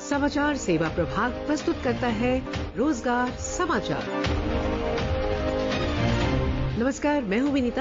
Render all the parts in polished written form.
समाचार सेवा प्रभाग प्रस्तुत करता है रोजगार समाचार। नमस्कार, मैं हूं विनीता।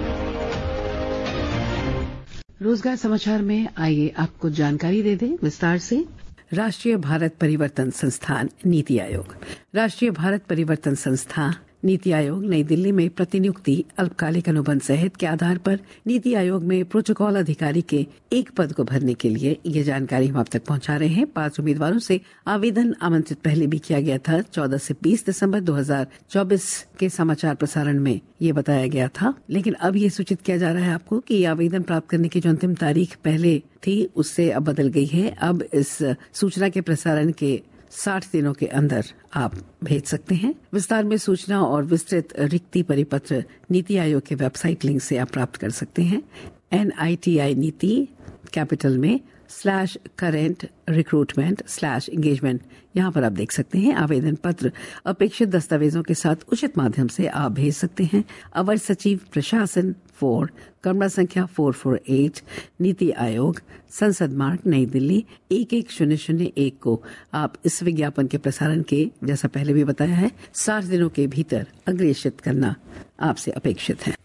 रोजगार समाचार में आइए आपको जानकारी दे दें विस्तार से। राष्ट्रीय भारत परिवर्तन संस्थान नीति आयोग। राष्ट्रीय भारत परिवर्तन संस्थान नीति आयोग नई दिल्ली में प्रतिनियुक्ति अल्पकालिक अनुबंध सहित के आधार पर नीति आयोग में प्रोटोकॉल अधिकारी के एक पद को भरने के लिए ये जानकारी हम आप तक पहुंचा रहे हैं। 5 उम्मीदवारों से आवेदन आमंत्रित पहले भी किया गया था। 14 से 20 दिसंबर 2024 के समाचार प्रसारण में ये बताया गया था, लेकिन अब ये सूचित किया जा रहा है आपको कि आवेदन प्राप्त करने की जो अंतिम तारीख पहले थी उससे अब बदल गई है। अब इस सूचना के प्रसारण के 60 दिनों के अंदर आप भेज सकते हैं। विस्तार में सूचना और विस्तृत रिक्ति परिपत्र नीति आयोग के वेबसाइट लिंक से आप प्राप्त कर सकते हैं। NITI नीति कैपिटल में /current recruitment /engagement यहाँ पर आप देख सकते हैं। आवेदन पत्र अपेक्षित दस्तावेजों के साथ उचित माध्यम से आप भेज सकते हैं। अवर सचिव प्रशासन 4, कमरा संख्या 448, नीति आयोग, संसद मार्ग, नई दिल्ली 11001 को आप इस विज्ञापन के प्रसारण के, जैसा पहले भी बताया है, 60 दिनों के भीतर अग्रेषित करना आपसे अपेक्षित है।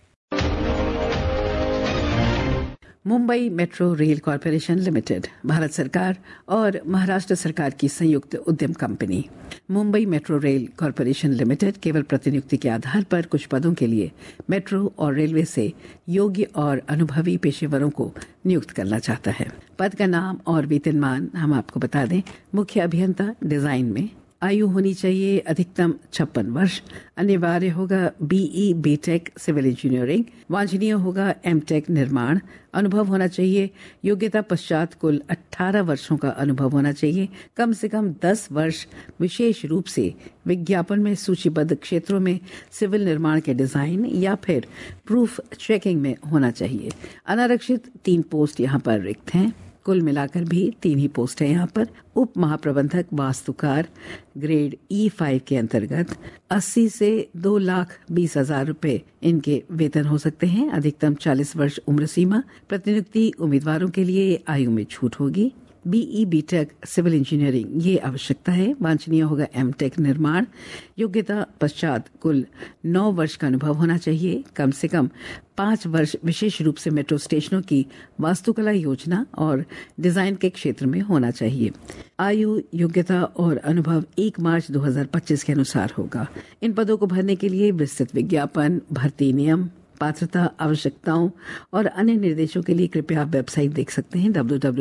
Mumbai metro rail corporation limited Bharat सरकार और महाराष्ट्र सरकार की संयुक्त उद्यम company. Mumbai metro rail corporation limited केवल प्रतिनियुक्ति के आधार पर कुछ पदों के लिए मेट्रो और रेलवे से योग्य और अनुभवी पेशेवरों को नियुक्त करना चाहता है। पद का नाम और वेतनमान हम आपको बता दें। मुख्य अभियंता डिजाइन में, आयु होनी चाहिए अधिकतम 56 वर्ष, अनिवार्य होगा BE BTech सिविल इंजीनियरिंग, वांछनीय होगा MTech निर्माण, अनुभव होना चाहिए, योग्यता पश्चात कुल 18 वर्षों का अनुभव होना चाहिए, कम से कम 10 वर्ष विशेष रूप से विज्ञापन में सूचीबद्ध क्षेत्रों में सिविल निर्माण के डिजाइन या फिर प्रूफ चेकिंग में होना चाहिए। अनारक्षित 3 पोस्ट यहाँ पर रिक्त हैं। कुल मिलाकर भी 3 ही पोस्ट है यहाँ पर। उप महाप्रबंधक वास्तुकार ग्रेड E5 के अंतर्गत 80 से 2,20,000 रुपए इनके वेतन हो सकते हैं। अधिकतम 40 वर्ष उम्र सीमा। प्रतिनियुक्ति उम्मीदवारों के लिए आयु में छूट होगी। BE BTech सिविल इंजीनियरिंग ये आवश्यकता है। वांछनीय होगा MTech निर्माण। योग्यता पश्चात कुल 9 वर्ष का अनुभव होना चाहिए। कम से कम 5 वर्ष विशेष रूप से मेट्रो स्टेशनों की वास्तुकला योजना और डिजाइन के क्षेत्र में होना चाहिए। आयु, योग्यता और अनुभव 1 मार्च 2025 के अनुसार होगा। इन पदों को भरने के लिए विस्तृत विज्ञापन, भर्ती नियम, पात्रता, आवश्यकताओं और अन्य निर्देशों के लिए कृपया आप वेबसाइट देख सकते हैं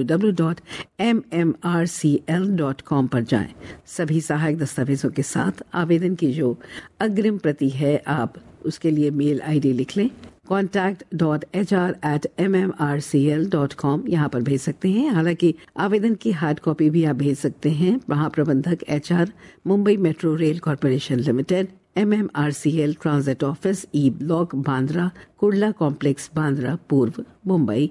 www.mmrcl.com पर जाएं। सभी सहायक दस्तावेजों के साथ आवेदन की जो अग्रिम प्रति है आप उसके लिए मेल ID लिख लें। contact.hr@mmrcl.com यहाँ पर भेज सकते हैं। हालांकि आवेदन की हार्ड कॉपी भी आप भेज सकते हैं। महाप्रबंधक HR, Mumbai metro rail corporation limited, MMRCL transit office, E block, Bandra, Kurla complex, Bandra पूर्व, मुंबई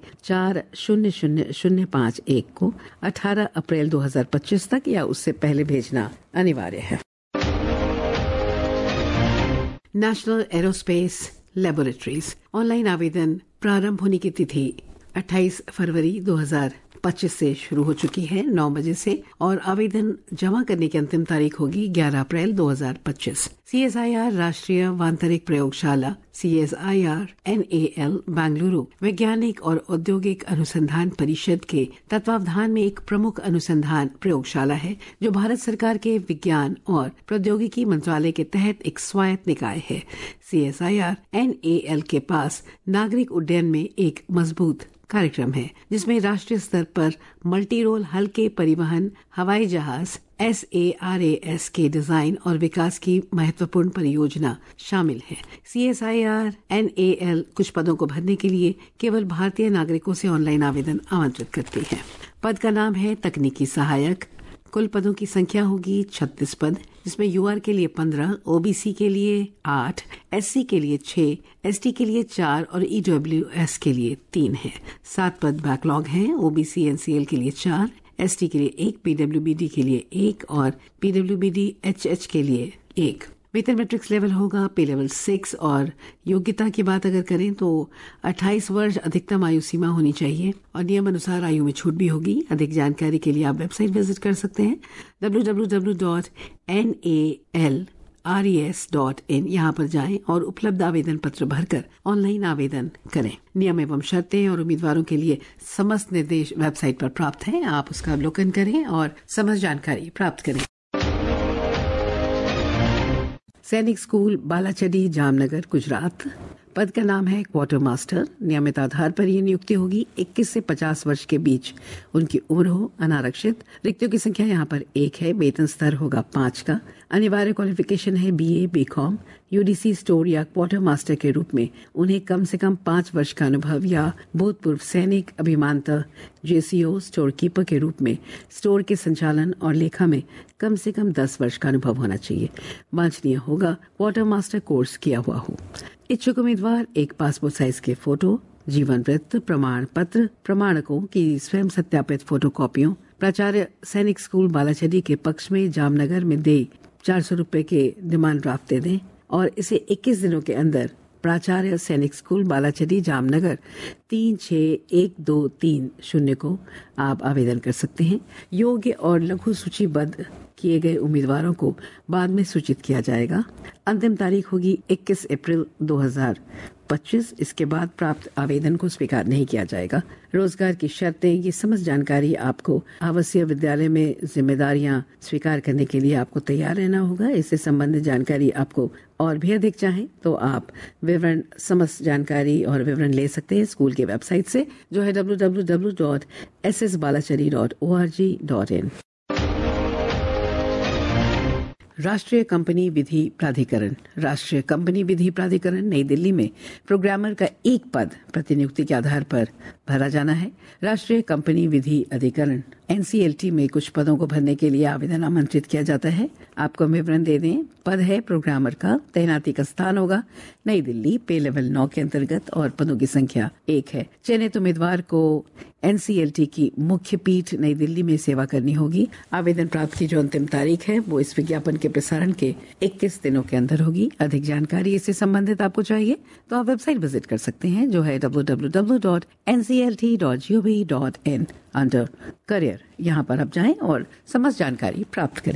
400051 को 18 अप्रैल 2025 तक या उससे पहले भेजना अनिवार्य है। नेशनल एरोस्पेस लैबोरेटरीज ऑनलाइन आवेदन प्रारंभ होने की तिथि 28 फरवरी 2025 से शुरू हो चुकी है 9 बजे से, और आवेदन जमा करने की अंतिम तारीख होगी 11 अप्रैल 2025। CSIR राष्ट्रीय वांतरिक प्रयोगशाला CSIR NAL बेंगलुरु वैज्ञानिक और औद्योगिक अनुसंधान परिषद के तत्वावधान में एक प्रमुख अनुसंधान प्रयोगशाला है जो भारत सरकार के विज्ञान और प्रौद्योगिकी मंत्रालय के तहत एक स्वायत्त निकाय है। CSIR NAL के पास नागरिक उड्डयन में एक मजबूत कार्यक्रम है जिसमें राष्ट्रीय स्तर पर मल्टी रोल हल्के परिवहन हवाई जहाज SARAS के डिजाइन और विकास की महत्वपूर्ण परियोजना शामिल है। CSIR NAL कुछ पदों को भरने के लिए केवल भारतीय नागरिकों से ऑनलाइन आवेदन आमंत्रित करती है। पद का नाम है तकनीकी सहायक। कुल पदों की संख्या होगी 36 पद, जिसमें UR के लिए 15, OBC के लिए 8, SC के लिए 6, ST के लिए 4 और EWS के लिए 3 है। 7 पद बैकलॉग हैं। OBC NCL के लिए 4, ST के लिए 1, PWBD के लिए 1 और PWBD HH के लिए 1। वेतन मैट्रिक्स लेवल होगा पे लेवल 6 और योग्यता की बात अगर करें तो 28 वर्ष अधिकतम आयु सीमा होनी चाहिए और नियम अनुसार आयु में छूट भी होगी। अधिक जानकारी के लिए आप वेबसाइट विजिट कर सकते हैं www.nalres.in। यहाँ पर जाएं और उपलब्ध आवेदन पत्र भरकर ऑनलाइन आवेदन करें। नियम एवं शर्तें और उम्मीदवारों के लिए समस्त निर्देश वेबसाइट पर प्राप्त हैं। आप उसका अवलोकन करें और समस्त जानकारी प्राप्त करें। सैनिक स्कूल बालाचड़ी जामनगर गुजरात। पद का नाम है क्वार्टर मास्टर। नियमित आधार पर यह नियुक्ति होगी। 21 से 50 वर्ष के बीच उनकी उम्र हो, अनारक्षित। रिक्तियों की संख्या यहाँ पर 1 है। वेतन स्तर होगा 5 का। अनिवार्य क्वालिफिकेशन है BA, BCom। UDC स्टोर या क्वार्टर मास्टर के रूप में उन्हें कम से कम 5 वर्ष का अनुभव या भूतपूर्व सैनिक अभिमानतः JCO स्टोर कीपर के रूप में स्टोर के संचालन और लेखा में कम से कम 10 वर्ष का अनुभव होना चाहिए। वांछनीय होगा क्वार्टर मास्टर कोर्स किया हुआ हो। इच्छुक उम्मीदवार एक पासपोर्ट साइज के फोटो, जीवन वृत्त, प्रमाण पत्र, प्रमाणकों की स्वयं सत्यापित फोटो कॉपियों प्राचार्य सैनिक स्कूल बालाचड़ी के पक्ष में जामनगर में दे 400 रुपए के डिमांड ड्राफ्ट दे दें और इसे 21 दिनों के अंदर प्राचार्य सैनिक स्कूल बालाचड़ी जामनगर 361230 को आप आवेदन कर सकते हैं। योग्य और लघु सूचीबद्ध किए गए उम्मीदवारों को बाद में सूचित किया जाएगा। अंतिम तारीख होगी 21 अप्रैल 2025। इसके बाद प्राप्त आवेदन को स्वीकार नहीं किया जाएगा। रोजगार की शर्तें, ये समस्त जानकारी आपको आवासीय विद्यालय में जिम्मेदारियां स्वीकार करने के लिए आपको तैयार रहना होगा। इससे संबंधित जानकारी आपको और भी अधिक चाहें तो आप विवरण, समस्त जानकारी और विवरण ले सकते हैं स्कूल के वेबसाइट से, जो है www.ssbalachari.org.in। राष्ट्रीय कंपनी विधि प्राधिकरण। राष्ट्रीय कंपनी विधि प्राधिकरण नई दिल्ली में प्रोग्रामर का एक पद प्रतिनियुक्ति के आधार पर भरा जाना है। राष्ट्रीय कंपनी विधि अधिकरण NCLT में कुछ पदों को भरने के लिए आवेदन आमंत्रित किया जाता है। आपको विवरण दे दें। पद है प्रोग्रामर का। तैनाती का स्थान होगा नई दिल्ली। पे लेवल 9 के अंतर्गत और पदों की संख्या 1 है। चयनित उम्मीदवार को NCLT की मुख्य पीठ नई दिल्ली में सेवा करनी होगी। आवेदन प्राप्त की जो अंतिम तारीख है वो इस विज्ञापन के प्रसारण के 21 दिनों के अंदर होगी। अधिक जानकारी इससे संबंधित आपको चाहिए तो आप वेबसाइट विजिट कर सकते हैं, जो है www.nclt.gov.in अंडर करियर। यहाँ पर आप जाएं और समस्त जानकारी प्राप्त करें।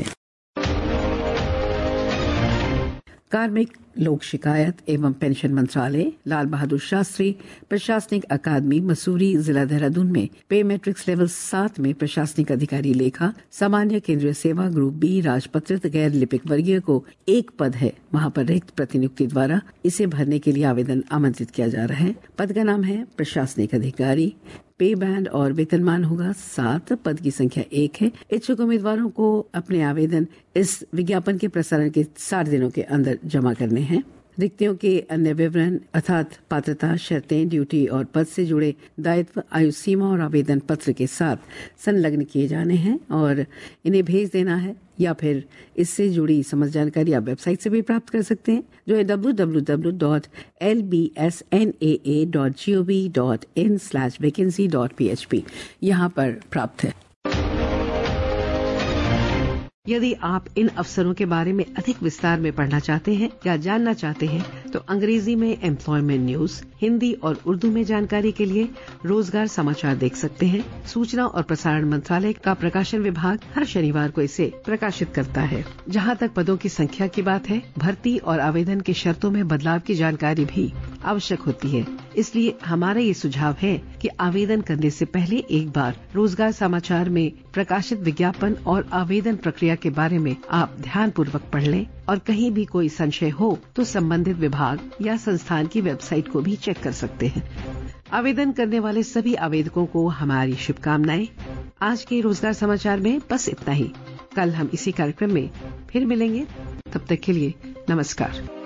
कार्मिक लोक शिकायत एवं पेंशन मंत्रालय, लाल बहादुर शास्त्री प्रशासनिक अकादमी, मसूरी, जिला देहरादून में पे मैट्रिक्स लेवल 7 में प्रशासनिक अधिकारी लेखा, सामान्य केंद्रीय सेवा ग्रुप B राजपत्रित गैर लिपिक वर्गीय को एक पद है। वहां पर रिक्त प्रतिनियुक्ति द्वारा इसे भरने के लिए आवेदन आमंत्रित किया जा रहा है। पद का नाम है प्रशासनिक अधिकारी। पे बैंड और वेतनमान होगा 7। पद की संख्या 1 है। इच्छुक उम्मीदवारों को अपने आवेदन इस विज्ञापन के प्रसारण के 60 दिनों के अंदर जमा करने हैं। रिक्तियों के अन्य विवरण अर्थात पात्रता, शर्तें, ड्यूटी और पद से जुड़े दायित्व आयु सीमा और आवेदन पत्र के साथ संलग्न किए जाने हैं और इन्हें भेज देना है, या फिर इससे जुड़ी समस्त जानकारी आप वेबसाइट से भी प्राप्त कर सकते हैं, जो है www.lbsnaa.gov.in/vacancy.php यहाँ पर प्राप्त है। यदि आप इन अवसरों के बारे में अधिक विस्तार में पढ़ना चाहते हैं या जानना चाहते हैं तो अंग्रेजी में एम्प्लॉयमेंट न्यूज, हिंदी और उर्दू में जानकारी के लिए रोजगार समाचार देख सकते हैं। सूचना और प्रसारण मंत्रालय का प्रकाशन विभाग हर शनिवार को इसे प्रकाशित करता है। जहां तक पदों की संख्या की बात है, भर्ती और आवेदन की शर्तों में बदलाव की जानकारी भी आवश्यक होती है। इसलिए हमारा ये सुझाव है कि आवेदन करने से पहले एक बार रोजगार समाचार में प्रकाशित विज्ञापन और आवेदन प्रक्रिया के बारे में आप ध्यानपूर्वक पढ़ लें और कहीं भी कोई संशय हो तो संबंधित विभाग या संस्थान की वेबसाइट को भी चेक कर सकते हैं। आवेदन करने वाले सभी आवेदकों को हमारी शुभकामनाएं। आज के रोजगार समाचार में बस इतना ही। कल हम इसी कार्यक्रम में फिर मिलेंगे। तब तक के लिए नमस्कार।